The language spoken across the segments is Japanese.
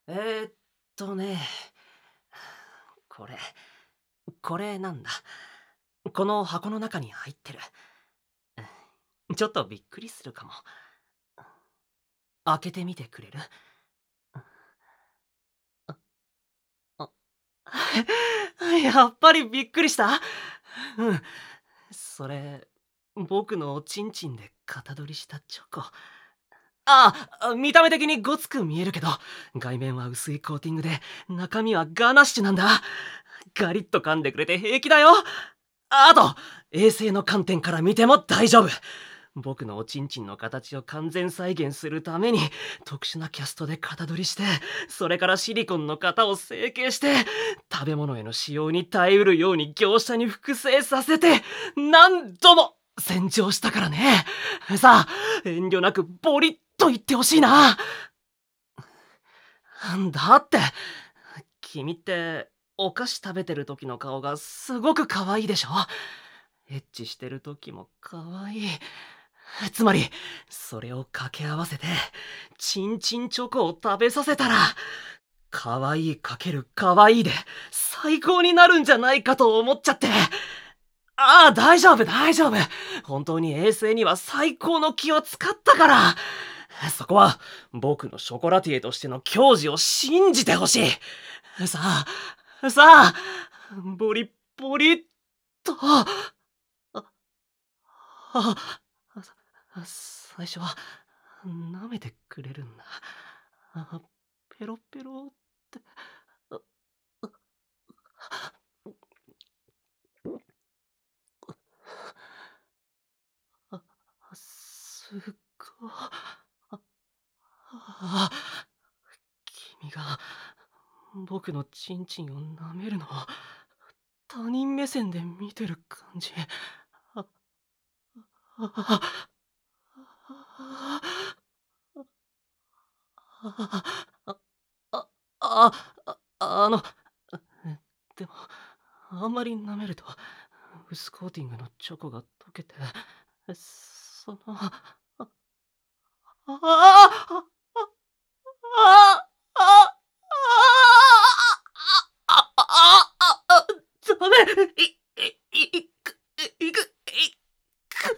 えーっとね、これ、これなんだ。この箱の中に入ってる。ちょっとびっくりするかも。開けてみてくれる？あ、やっぱりびっくりした？うん。それ、僕のおちんちんで型取りしたチョコ。見た目的にごつく見えるけど、外面は薄いコーティングで、中身はガナッシュなんだ。ガリッと噛んでくれて平気だよ。あと、衛生の観点から見ても大丈夫。僕のおちんちんの形を完全再現するために特殊なキャストで型取りして、それからシリコンの型を成形して、食べ物への使用に耐えうるように業者に複製させて、何度も洗浄したからね。さあ、遠慮なくボリッと言ってほしいな。だって、君ってお菓子食べてる時の顔がすごく可愛いでしょ？エッチしてる時も可愛い。つまり、それを掛け合わせて、チンチンチョコを食べさせたら、可愛いかける可愛いで、最高になるんじゃないかと思っちゃって。大丈夫大丈夫。本当に衛生には最高の気を使ったから。そこは、僕のショコラティエとしての矜持を信じてほしい。さあ、ボリッボリッと。あ、あ、最初は、舐めてくれるんだ。あペロペロって。ああすっごあ君が僕のチンチンを舐めるのを他人目線で見てる感じ。ああああでも、あんまり舐めると薄コーティングのチョコが溶けて、その、ああああダメいくいくいく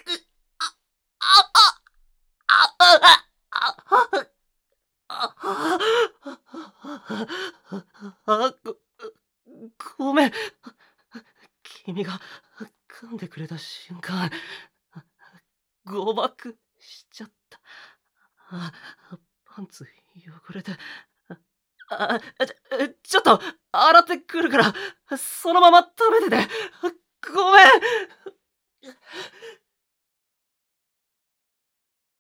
あごめん。君が噛んでくれた瞬間、誤爆しちゃった。あパンツ汚れて。ちょっと洗ってくるから、そのまま食べてて。ごめん。